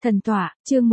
Thần tọa, chương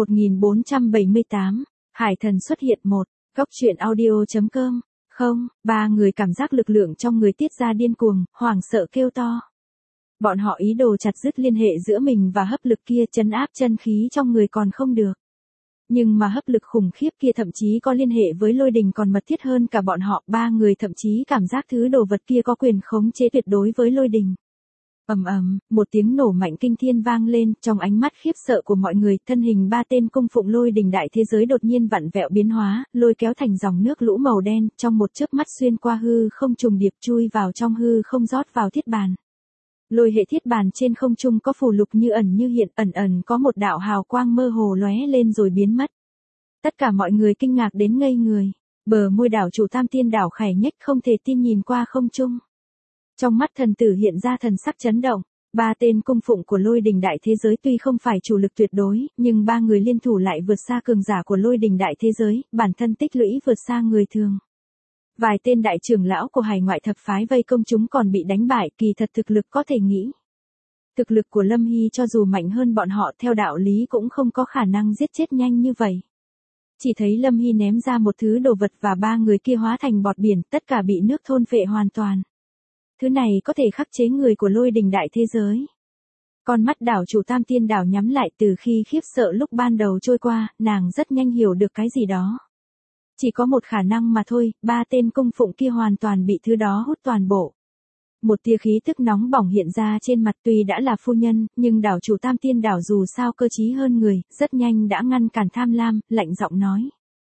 1478, Hải thần xuất hiện một, góc truyện audio.com, không, ba người cảm giác lực lượng trong người tiết ra điên cuồng, hoảng sợ kêu to. Bọn họ ý đồ chặt dứt liên hệ giữa mình và hấp lực kia trấn áp chân khí trong người còn không được. Nhưng mà hấp lực khủng khiếp kia thậm chí có liên hệ với lôi đình còn mật thiết hơn cả bọn họ, ba người thậm chí cảm giác thứ đồ vật kia có quyền khống chế tuyệt đối với lôi đình. Ầm ầm, một tiếng nổ mạnh kinh thiên vang lên, trong ánh mắt khiếp sợ của mọi người, thân hình ba tên cung phụng lôi đình đại thế giới đột nhiên vặn vẹo biến hóa, lôi kéo thành dòng nước lũ màu đen, trong một chớp mắt xuyên qua hư không trùng điệp chui vào trong hư không rót vào thiết bàn. Lôi hệ thiết bàn trên không trung có phù lục như ẩn như hiện, ẩn ẩn có một đạo hào quang mơ hồ lóe lên rồi biến mất. Tất cả mọi người kinh ngạc đến ngây người, bờ môi đảo chủ Tam Tiên đảo khẽ nhếch không thể tin nhìn qua không trung. Trong mắt thần tử hiện ra thần sắc chấn động, ba tên cung phụng của lôi đình đại thế giới tuy không phải chủ lực tuyệt đối, nhưng ba người liên thủ lại vượt xa cường giả của lôi đình đại thế giới, bản thân tích lũy vượt xa người thường. Vài tên đại trưởng lão của hải ngoại thập phái vây công chúng còn bị đánh bại, kỳ thật thực lực có thể nghĩ. Thực lực của Lâm Hy cho dù mạnh hơn bọn họ theo đạo lý cũng không có khả năng giết chết nhanh như vậy. Chỉ thấy Lâm Hy ném ra một thứ đồ vật và ba người kia hóa thành bọt biển, tất cả bị nước thôn phệ hoàn toàn. Thứ này có thể khắc chế người của lôi đình đại thế giới. Con mắt đảo chủ Tam Tiên đảo nhắm lại, từ khi khiếp sợ lúc ban đầu trôi qua, nàng rất nhanh hiểu được cái gì đó. Chỉ có một khả năng mà thôi, ba tên cung phụng kia hoàn toàn bị thứ đó hút toàn bộ. Một tia khí tức nóng bỏng hiện ra trên mặt, tuy đã là phu nhân, nhưng đảo chủ Tam Tiên đảo dù sao cơ trí hơn người, rất nhanh đã ngăn cản tham lam, lạnh giọng nói.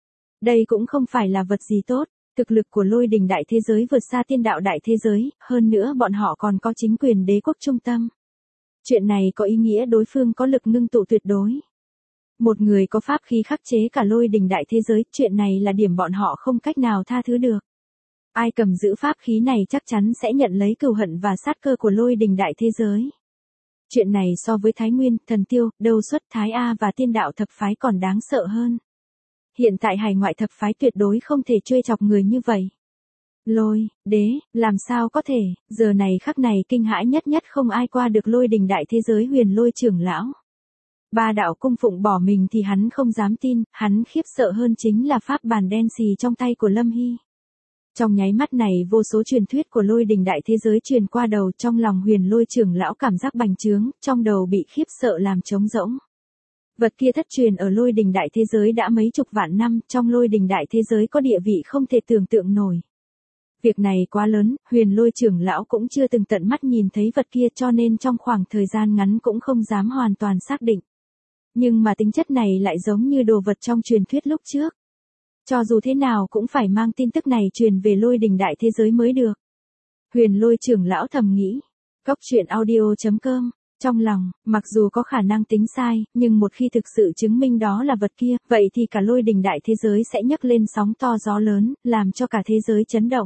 Đây cũng không phải là vật gì tốt. Thực lực của lôi đình đại thế giới vượt xa tiên đạo đại thế giới, hơn nữa bọn họ còn có chính quyền đế quốc trung tâm. Chuyện này có ý nghĩa đối phương có lực ngưng tụ tuyệt đối. Một người có pháp khí khắc chế cả lôi đình đại thế giới, chuyện này là điểm bọn họ không cách nào tha thứ được. Ai cầm giữ pháp khí này chắc chắn sẽ nhận lấy cừu hận và sát cơ của lôi đình đại thế giới. Chuyện này so với Thái Nguyên, Thần Tiêu, Đâu Xuất, Thái A và tiên đạo thập phái còn đáng sợ hơn. Hiện tại hải ngoại thập phái tuyệt đối không thể trêu chọc người như vậy. Lôi, đế, làm sao có thể, giờ này khắc này kinh hãi nhất không ai qua được lôi đình đại thế giới huyền lôi trưởng lão. Ba đạo cung phụng bỏ mình thì hắn không dám tin, hắn khiếp sợ hơn chính là pháp bàn đen xì trong tay của Lâm Hy. Trong nháy mắt này vô số truyền thuyết của lôi đình đại thế giới truyền qua đầu, trong lòng huyền lôi trưởng lão cảm giác bành trướng, trong đầu bị khiếp sợ làm trống rỗng. Vật kia thất truyền ở lôi đình đại thế giới đã mấy chục vạn năm, trong lôi đình đại thế giới có địa vị không thể tưởng tượng nổi. Việc này quá lớn, huyền lôi trưởng lão cũng chưa từng tận mắt nhìn thấy vật kia cho nên trong khoảng thời gian ngắn cũng không dám hoàn toàn xác định. Nhưng mà tính chất này lại giống như đồ vật trong truyền thuyết lúc trước. Cho dù thế nào cũng phải mang tin tức này truyền về lôi đình đại thế giới mới được. Huyền lôi trưởng lão thầm nghĩ. Góc truyện audio.com. Trong lòng, mặc dù có khả năng tính sai, nhưng một khi thực sự chứng minh đó là vật kia, vậy thì cả lôi đình đại thế giới sẽ nhấc lên sóng to gió lớn, làm cho cả thế giới chấn động.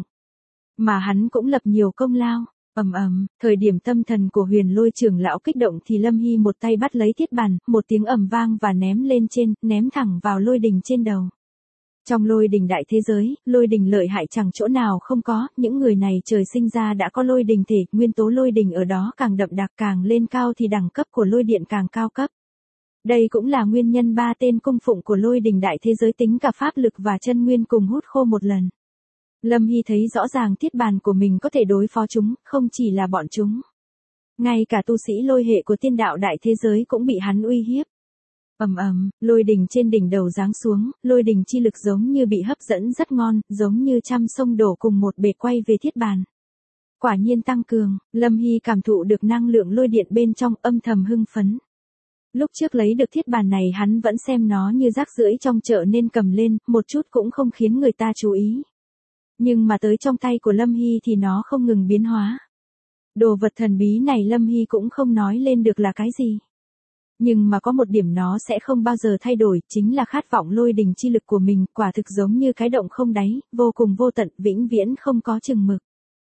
Mà hắn cũng lập nhiều công lao. Ầm ầm, thời điểm tâm thần của huyền lôi trưởng lão kích động thì Lâm Hy một tay bắt lấy thiết bàn, một tiếng ầm vang và ném lên trên, ném thẳng vào lôi đình trên đầu. Trong lôi đình đại thế giới, lôi đình lợi hại chẳng chỗ nào không có, những người này trời sinh ra đã có lôi đình thể, nguyên tố lôi đình ở đó càng đậm đặc, càng lên cao thì đẳng cấp của lôi điện càng cao cấp. Đây cũng là nguyên nhân ba tên cung phụng của lôi đình đại thế giới tính cả pháp lực và chân nguyên cùng hút khô một lần. Lâm Hy thấy rõ ràng thiết bàn của mình có thể đối phó chúng, không chỉ là bọn chúng. Ngay cả tu sĩ lôi hệ của tiên đạo đại thế giới cũng bị hắn uy hiếp. Ầm ầm, lôi đình trên đỉnh đầu giáng xuống, lôi đình chi lực giống như bị hấp dẫn rất ngon, giống như trăm sông đổ cùng một bể quay về thiết bàn. Quả nhiên tăng cường, Lâm Hy cảm thụ được năng lượng lôi điện bên trong, âm thầm hưng phấn. Lúc trước lấy được thiết bàn này hắn vẫn xem nó như rác rưởi trong chợ nên cầm lên, một chút cũng không khiến người ta chú ý. Nhưng mà tới trong tay của Lâm Hy thì nó không ngừng biến hóa. Đồ vật thần bí này Lâm Hy cũng không nói lên được là cái gì. Nhưng mà có một điểm nó sẽ không bao giờ thay đổi, chính là khát vọng lôi đình chi lực của mình, quả thực giống như cái động không đáy, vô cùng vô tận, vĩnh viễn không có chừng mực.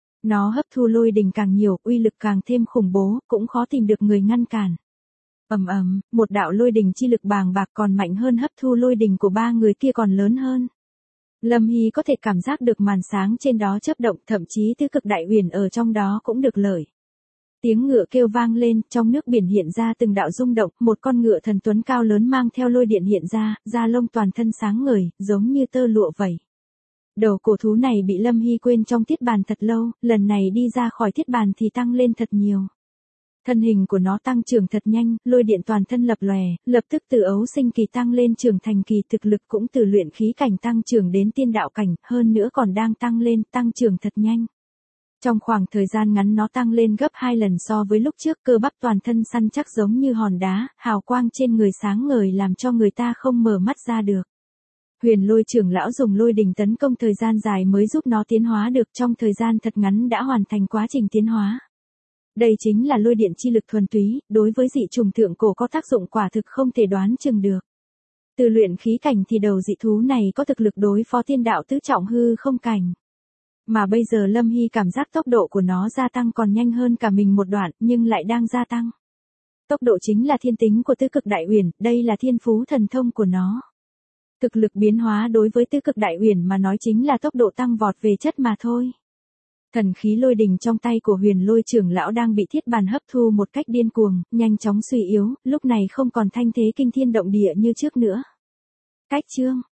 Nó hấp thu lôi đình càng nhiều, uy lực càng thêm khủng bố, cũng khó tìm được người ngăn cản. Ầm ầm, một đạo lôi đình chi lực bàng bạc còn mạnh hơn hấp thu lôi đình của ba người kia còn lớn hơn. Lâm Hy có thể cảm giác được màn sáng trên đó chớp động, thậm chí tứ cực đại huyền ở trong đó cũng được lợi. Tiếng ngựa kêu vang lên, trong nước biển hiện ra từng đạo rung động, một con ngựa thần tuấn cao lớn mang theo lôi điện hiện ra, da lông toàn thân sáng ngời, giống như tơ lụa vậy. Đầu cổ thú này bị Lâm Hy quên trong thiết bàn thật lâu, lần này đi ra khỏi thiết bàn thì tăng lên thật nhiều. Thân hình của nó tăng trưởng thật nhanh, lôi điện toàn thân lập lòe, lập tức từ ấu sinh kỳ tăng lên trưởng thành kỳ, thực lực cũng từ luyện khí cảnh tăng trưởng đến tiên đạo cảnh, hơn nữa còn đang tăng lên, tăng trưởng thật nhanh. Trong khoảng thời gian ngắn nó tăng lên gấp 2 lần so với lúc trước, cơ bắp toàn thân săn chắc giống như hòn đá, hào quang trên người sáng ngời làm cho người ta không mở mắt ra được. Huyền Lôi trưởng lão dùng lôi đình tấn công thời gian dài mới giúp nó tiến hóa được, trong thời gian thật ngắn đã hoàn thành quá trình tiến hóa. Đây chính là lôi điện chi lực thuần túy, đối với dị trùng thượng cổ có tác dụng quả thực không thể đoán chừng được. Từ luyện khí cảnh thì đầu dị thú này có thực lực đối phó tiên đạo tứ trọng hư không cảnh. Mà bây giờ Lâm Hy cảm giác tốc độ của nó gia tăng còn nhanh hơn cả mình một đoạn, nhưng lại đang gia tăng. Tốc độ chính là thiên tính của tứ cực đại uyển, đây là thiên phú thần thông của nó. Thực lực biến hóa đối với tứ cực đại uyển mà nói chính là tốc độ tăng vọt về chất mà thôi. Thần khí lôi đình trong tay của Huyền Lôi trưởng lão đang bị thiết bàn hấp thu một cách điên cuồng, nhanh chóng suy yếu, lúc này không còn thanh thế kinh thiên động địa như trước nữa. Cách chương